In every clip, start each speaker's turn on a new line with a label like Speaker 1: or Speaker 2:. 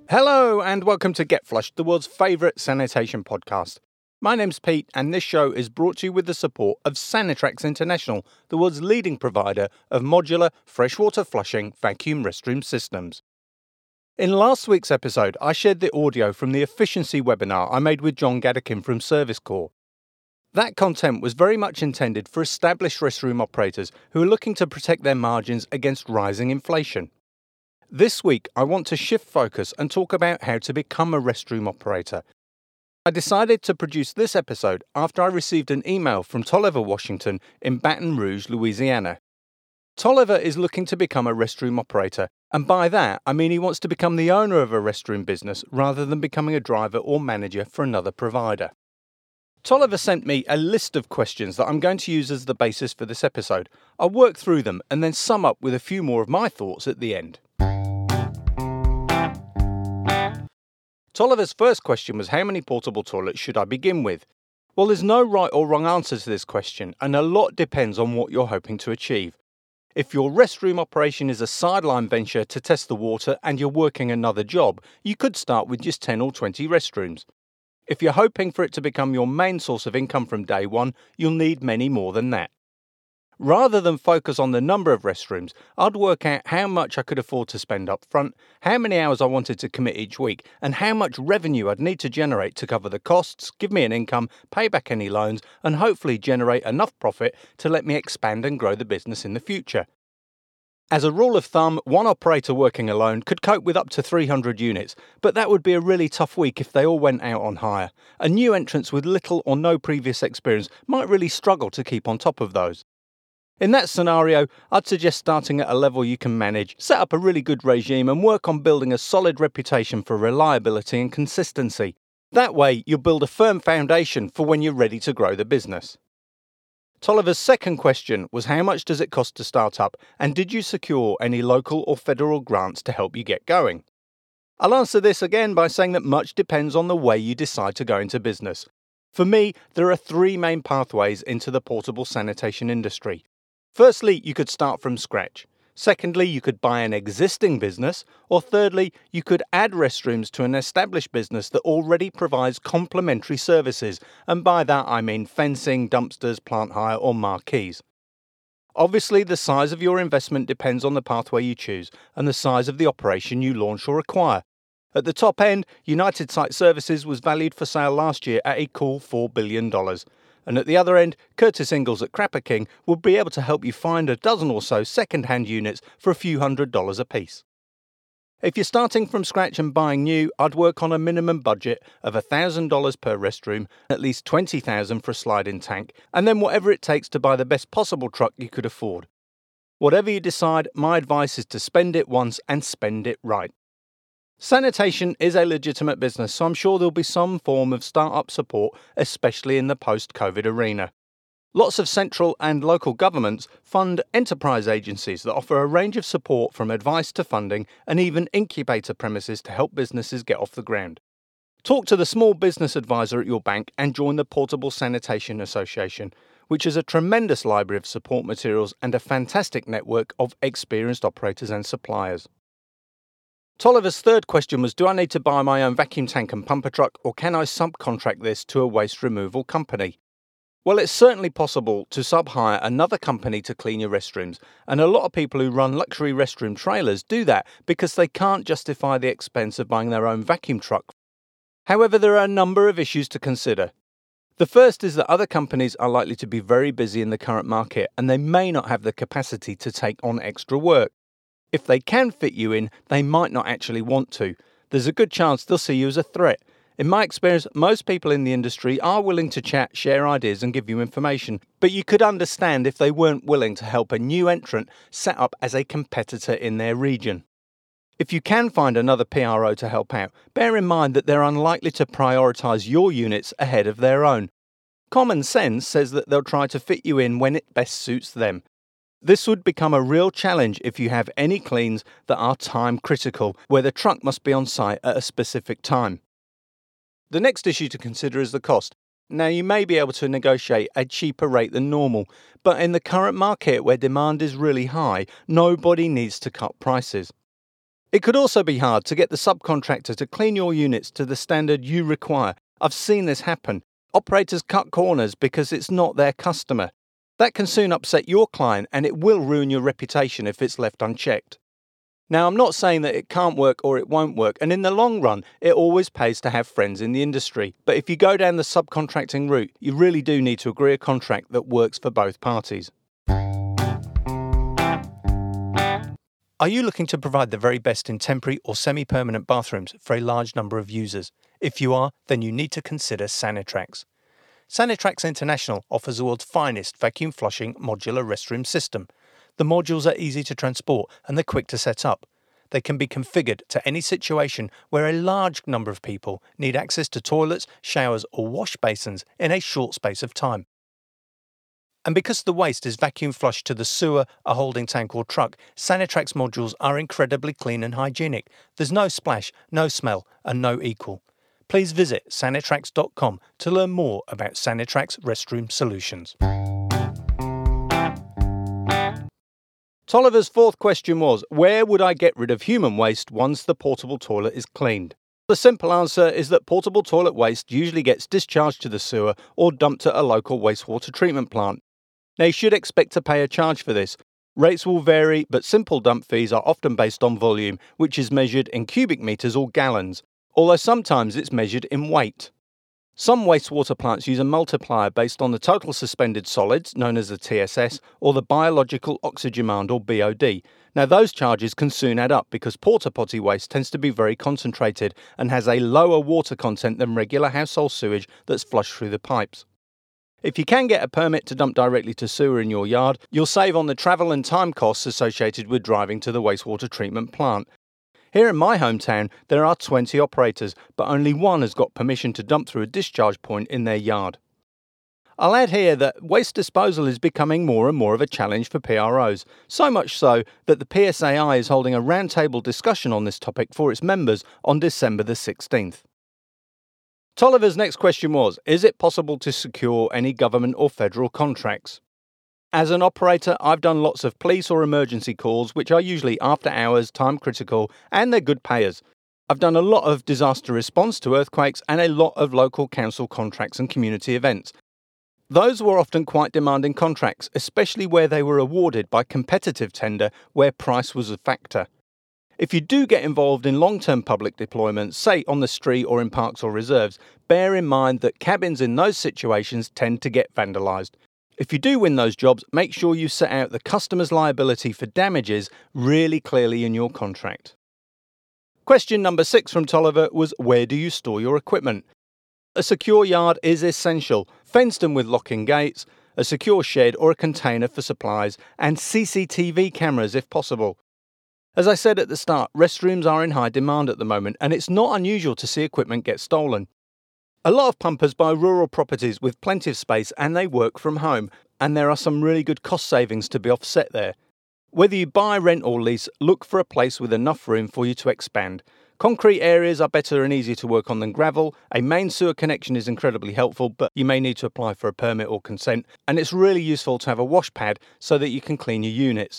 Speaker 1: Hello and welcome to Get Flushed, the world's favourite sanitation podcast. My name's Pete and this show is brought to you with the support of Sanitrax International, the world's leading provider of modular freshwater flushing vacuum restroom systems. In last week's episode, I shared the audio from the efficiency webinar I made with John Gadakin from Service Corps. That content was very much intended for established restroom operators who are looking to protect their margins against rising inflation. This week, I want to shift focus and talk about how to become a restroom operator. I decided to produce this episode after I received an email from Tolliver Washington in Baton Rouge, Louisiana. Tolliver is looking to become a restroom operator, and by that, I mean he wants to become the owner of a restroom business rather than becoming a driver or manager for another provider. Tolliver sent me a list of questions that I'm going to use as the basis for this episode. I'll work through them and then sum up with a few more of my thoughts at the end. Tolliver's first question was, how many portable toilets should I begin with? Well, there's no right or wrong answer to this question, and a lot depends on what you're hoping to achieve. If your restroom operation is a sideline venture to test the water and you're working another job, you could start with just 10 or 20 restrooms. If you're hoping for it to become your main source of income from day one, you'll need many more than that. Rather than focus on the number of restrooms, I'd work out how much I could afford to spend up front, how many hours I wanted to commit each week, and how much revenue I'd need to generate to cover the costs, give me an income, pay back any loans, and hopefully generate enough profit to let me expand and grow the business in the future. As a rule of thumb, one operator working alone could cope with up to 300 units, but that would be a really tough week if they all went out on hire. A new entrant with little or no previous experience might really struggle to keep on top of those. In that scenario, I'd suggest starting at a level you can manage, set up a really good regime and work on building a solid reputation for reliability and consistency. That way, you'll build a firm foundation for when you're ready to grow the business. Tolliver's second question was, how much does it cost to start up, and did you secure any local or federal grants to help you get going? I'll answer this again by saying that much depends on the way you decide to go into business. For me, there are three main pathways into the portable sanitation industry. Firstly, you could start from scratch. Secondly, you could buy an existing business. Or thirdly, you could add restrooms to an established business that already provides complementary services. And by that I mean fencing, dumpsters, plant hire or marquees. Obviously, the size of your investment depends on the pathway you choose and the size of the operation you launch or acquire. At the top end, United Site Services was valued for sale last year at a cool $4 billion. And at the other end, Curtis Ingalls at Crapper King will be able to help you find a dozen or so second-hand units for a few $100s a piece. If you're starting from scratch and buying new, I'd work on a minimum budget of $1,000 per restroom, at least $20,000 for a slide-in tank, and then whatever it takes to buy the best possible truck you could afford. Whatever you decide, my advice is to spend it once and spend it right. Sanitation is a legitimate business, so I'm sure there'll be some form of start-up support, especially in the post-COVID arena. Lots of central and local governments fund enterprise agencies that offer a range of support from advice to funding and even incubator premises to help businesses get off the ground. Talk to the small business advisor at your bank and join the Portable Sanitation Association, which is a tremendous library of support materials and a fantastic network of experienced operators and suppliers. Tolliver's third question was, do I need to buy my own vacuum tank and pumper truck, or can I subcontract this to a waste removal company? Well, it's certainly possible to sub-hire another company to clean your restrooms, and a lot of people who run luxury restroom trailers do that because they can't justify the expense of buying their own vacuum truck. However, there are a number of issues to consider. The first is that other companies are likely to be very busy in the current market, and they may not have the capacity to take on extra work. If they can fit you in, they might not actually want to. There's a good chance they'll see you as a threat. In my experience, most people in the industry are willing to chat, share ideas and give you information, but you could understand if they weren't willing to help a new entrant set up as a competitor in their region. If you can find another PRO to help out, bear in mind that they're unlikely to prioritise your units ahead of their own. Common sense says that they'll try to fit you in when it best suits them. This would become a real challenge if you have any cleans that are time critical, where the truck must be on site at a specific time. The next issue to consider is the cost. Now, you may be able to negotiate a cheaper rate than normal, but in the current market where demand is really high, nobody needs to cut prices. It could also be hard to get the subcontractor to clean your units to the standard you require. I've seen this happen. Operators cut corners because it's not their customer. That can soon upset your client, and it will ruin your reputation if it's left unchecked. Now, I'm not saying that it can't work or it won't work, and in the long run, it always pays to have friends in the industry. But if you go down the subcontracting route, you really do need to agree a contract that works for both parties. Are you looking to provide the very best in temporary or semi-permanent bathrooms for a large number of users? If you are, then you need to consider Sanitrax. Sanitrax International offers the world's finest vacuum flushing modular restroom system. The modules are easy to transport and they're quick to set up. They can be configured to any situation where a large number of people need access to toilets, showers or wash basins in a short space of time. And because the waste is vacuum flushed to the sewer, a holding tank or truck, Sanitrax modules are incredibly clean and hygienic. There's no splash, no smell and no equal. Please visit sanitrax.com to learn more about Sanitrax restroom solutions. Tolliver's fourth question was, where would I get rid of human waste once the portable toilet is cleaned? The simple answer is that portable toilet waste usually gets discharged to the sewer or dumped at a local wastewater treatment plant. Now, you should expect to pay a charge for this. Rates will vary, but simple dump fees are often based on volume, which is measured in cubic meters or gallons, although sometimes it's measured in weight. Some wastewater plants use a multiplier based on the total suspended solids, known as the TSS, or the biological oxygen demand, or BOD. Now, those charges can soon add up because porta potty waste tends to be very concentrated and has a lower water content than regular household sewage that's flushed through the pipes. If you can get a permit to dump directly to sewer in your yard, you'll save on the travel and time costs associated with driving to the wastewater treatment plant. Here in my hometown, there are 20 operators, but only one has got permission to dump through a discharge point in their yard. I'll add here that waste disposal is becoming more and more of a challenge for PROs, so much so that the PSAI is holding a roundtable discussion on this topic for its members on December the 16th. Tolliver's next question was, is it possible to secure any government or federal contracts? As an operator, I've done lots of police or emergency calls, which are usually after hours, time critical, and they're good payers. I've done a lot of disaster response to earthquakes and a lot of local council contracts and community events. Those were often quite demanding contracts, especially where they were awarded by competitive tender where price was a factor. If you do get involved in long-term public deployments, say on the street or in parks or reserves, bear in mind that cabins in those situations tend to get vandalised. If you do win those jobs, make sure you set out the customer's liability for damages really clearly in your contract. Question number 6 from Tolliver was, where do you store your equipment? A secure yard is essential, fenced in with locking gates, a secure shed or a container for supplies, and CCTV cameras if possible. As I said at the start, restrooms are in high demand at the moment, and it's not unusual to see equipment get stolen. A lot of pumpers buy rural properties with plenty of space and they work from home, and there are some really good cost savings to be offset there. Whether you buy, rent or lease, look for a place with enough room for you to expand. Concrete areas are better and easier to work on than gravel. A main sewer connection is incredibly helpful, but you may need to apply for a permit or consent, and it's really useful to have a wash pad so that you can clean your units.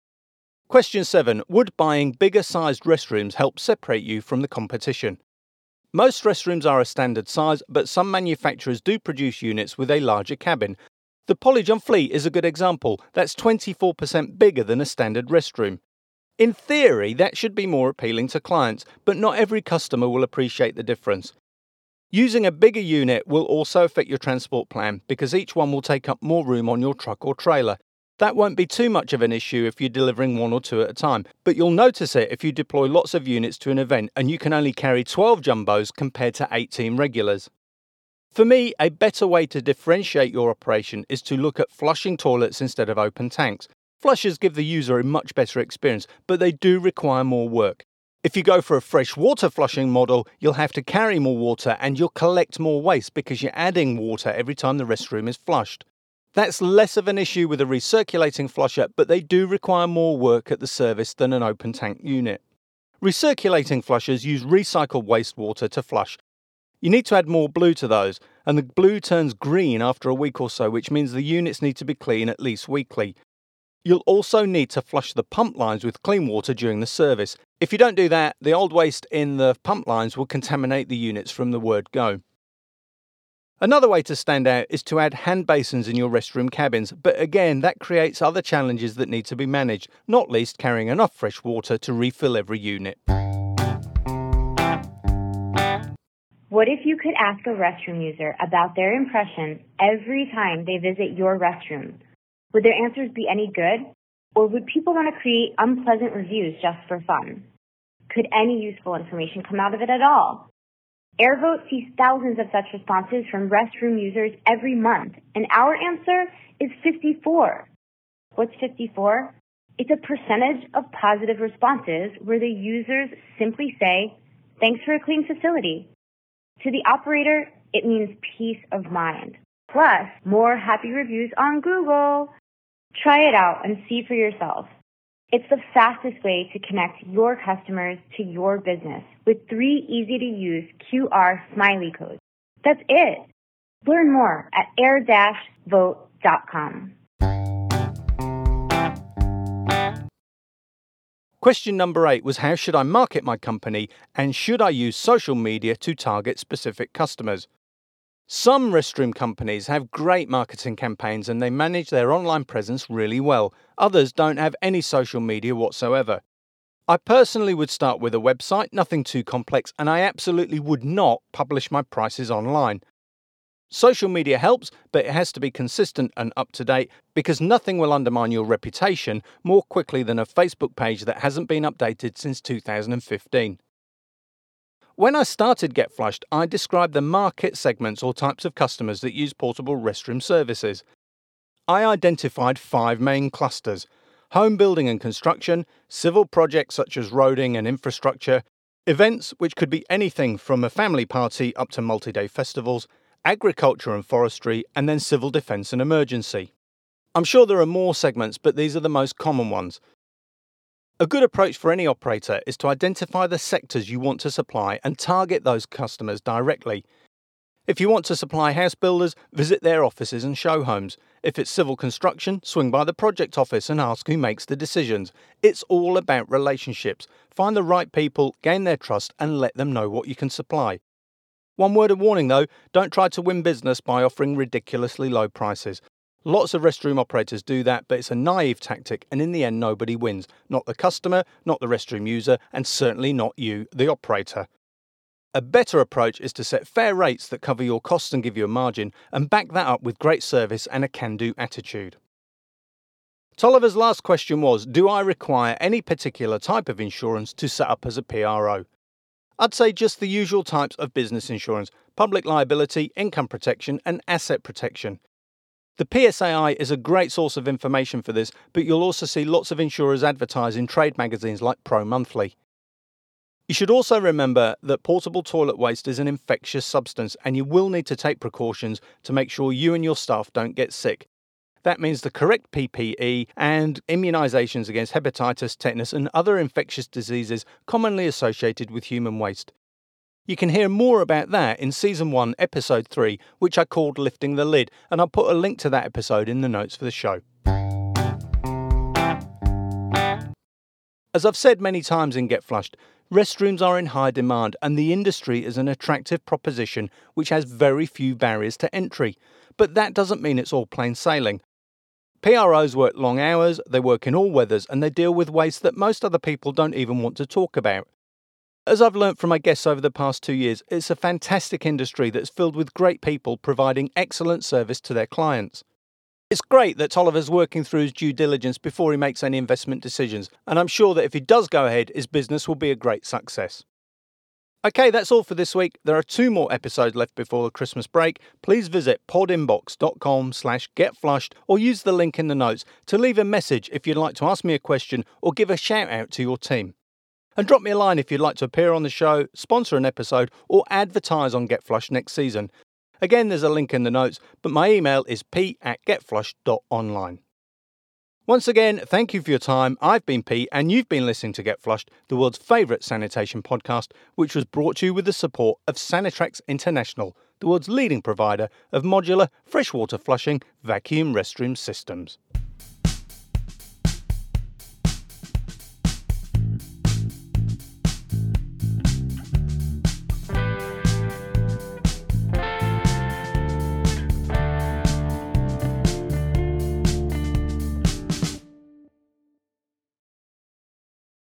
Speaker 1: Question 7. Would buying bigger sized restrooms help separate you from the competition? Most restrooms are a standard size, but some manufacturers do produce units with a larger cabin. The Polygon Fleet is a good example. That's 24% bigger than a standard restroom. In theory, that should be more appealing to clients, but not every customer will appreciate the difference. Using a bigger unit will also affect your transport plan because each one will take up more room on your truck or trailer. That won't be too much of an issue if you're delivering 1 or 2 at a time, but you'll notice it if you deploy lots of units to an event and you can only carry 12 jumbos compared to 18 regulars. For me, a better way to differentiate your operation is to look at flushing toilets instead of open tanks. Flushers give the user a much better experience, but they do require more work. If you go for a fresh water flushing model, you'll have to carry more water and you'll collect more waste because you're adding water every time the restroom is flushed. That's less of an issue with a recirculating flusher, but they do require more work at the service than an open tank unit. Recirculating flushers use recycled wastewater to flush. You need to add more blue to those, and the blue turns green after a week or so, which means the units need to be clean at least weekly. You'll also need to flush the pump lines with clean water during the service. If you don't do that, the old waste in the pump lines will contaminate the units from the word go. Another way to stand out is to add hand basins in your restroom cabins, but again, that creates other challenges that need to be managed, not least carrying enough fresh water to refill every unit.
Speaker 2: What if you could ask a restroom user about their impression every time they visit your restroom? Would their answers be any good? Or would people want to create unpleasant reviews just for fun? Could any useful information come out of it at all? AirVote sees thousands of such responses from restroom users every month, and our answer is 54. What's 54? It's a percentage of positive responses where the users simply say, "Thanks for a clean facility." To the operator, it means peace of mind. Plus, more happy reviews on Google. Try it out and see for yourself. It's the fastest way to connect your customers to your business with 3 easy-to-use QR smiley codes. That's it. Learn more at air-vote.com.
Speaker 1: Question number 8 was, how should I market my company and should I use social media to target specific customers? Some restroom companies have great marketing campaigns and they manage their online presence really well. Others don't have any social media whatsoever. I personally would start with a website, nothing too complex, and I absolutely would not publish my prices online. Social media helps, but it has to be consistent and up to date because nothing will undermine your reputation more quickly than a Facebook page that hasn't been updated since 2015. When I started Get Flushed, I described the market segments or types of customers that use portable restroom services. I identified 5 main clusters: home building and construction, civil projects such as roading and infrastructure, events which could be anything from a family party up to multi-day festivals, agriculture and forestry, and then civil defence and emergency. I'm sure there are more segments, but these are the most common ones. A good approach for any operator is to identify the sectors you want to supply and target those customers directly. If you want to supply house builders, visit their offices and show homes. If it's civil construction, swing by the project office and ask who makes the decisions. It's all about relationships. Find the right people, gain their trust, and let them know what you can supply. One word of warning though, don't try to win business by offering ridiculously low prices. Lots of restroom operators do that, but it's a naive tactic and in the end nobody wins. Not the customer, not the restroom user, and certainly not you, the operator. A better approach is to set fair rates that cover your costs and give you a margin, and back that up with great service and a can-do attitude. Tolliver's last question was, do I require any particular type of insurance to set up as a PRO? I'd say just the usual types of business insurance: public liability, income protection, and asset protection. The PSAI is a great source of information for this, but you'll also see lots of insurers advertise in trade magazines like Pro Monthly. You should also remember that portable toilet waste is an infectious substance and you will need to take precautions to make sure you and your staff don't get sick. That means the correct PPE and immunisations against hepatitis, tetanus and other infectious diseases commonly associated with human waste. You can hear more about that in Season 1, Episode 3, which I called Lifting the Lid, and I'll put a link to that episode in the notes for the show. As I've said many times in Get Flushed, restrooms are in high demand and the industry is an attractive proposition which has very few barriers to entry. But that doesn't mean it's all plain sailing. PROs work long hours, they work in all weathers, and they deal with waste that most other people don't even want to talk about. As I've learnt from my guests over the past 2 years, it's a fantastic industry that's filled with great people providing excellent service to their clients. It's great that Tolliver's working through his due diligence before he makes any investment decisions, and I'm sure that if he does go ahead, his business will be a great success. Okay, that's all for this week. There are 2 more episodes left before the Christmas break. Please visit podinbox.com/getflushed or use the link in the notes to leave a message if you'd like to ask me a question or give a shout out to your team. And drop me a line if you'd like to appear on the show, sponsor an episode, or advertise on Get Flushed next season. Again, there's a link in the notes, but my email is p@getflushed.online. Once again, thank you for your time. I've been Pete, and you've been listening to Get Flushed, the world's favourite sanitation podcast, which was brought to you with the support of Sanitrax International, the world's leading provider of modular freshwater flushing vacuum restroom systems.